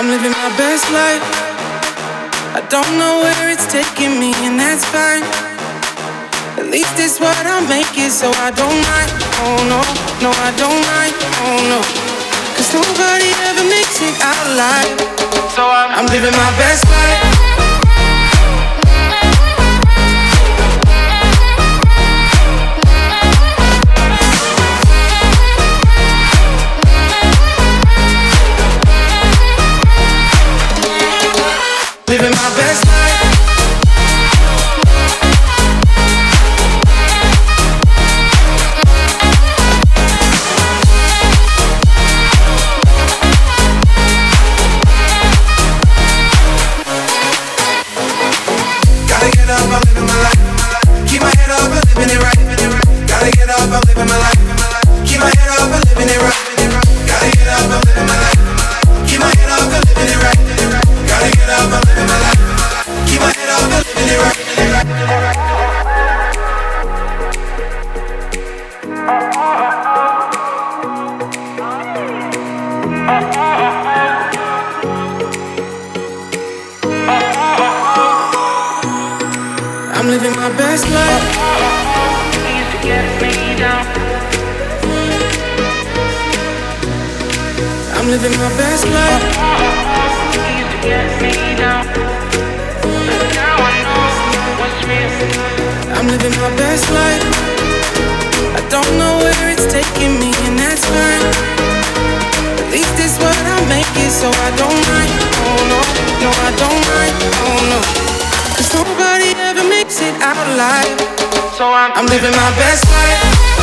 I'm living my best life. I don't know where it's taking me, and that's fine. At least it's what I'll make it, so I don't mind. Oh no, no, I don't mind. Oh no, 'cause nobody ever makes it out alive. So I'm living my best life. Living my best life. Gotta get up, I'm living my life. Keep my head up, I'm living it right. Gotta get up, I'm living my life. Keep my head up, I'm living it right. Gotta get up, I'm living my life. Keep my head up, I'm living it right. Gotta get up, I'm living my life. Keep my head up, I'm living it right. I'm living my best life. Used to get me down. I'm living my best life. Used to get me down. But now I know what's real. I'm living my best life. I don't know where it's taking me, and that's fine. At least it's what I'll make it, so I don't mind. Oh no, no, I don't mind. Oh no, 'cause nobody ever makes it out alive. So I'm living my best life.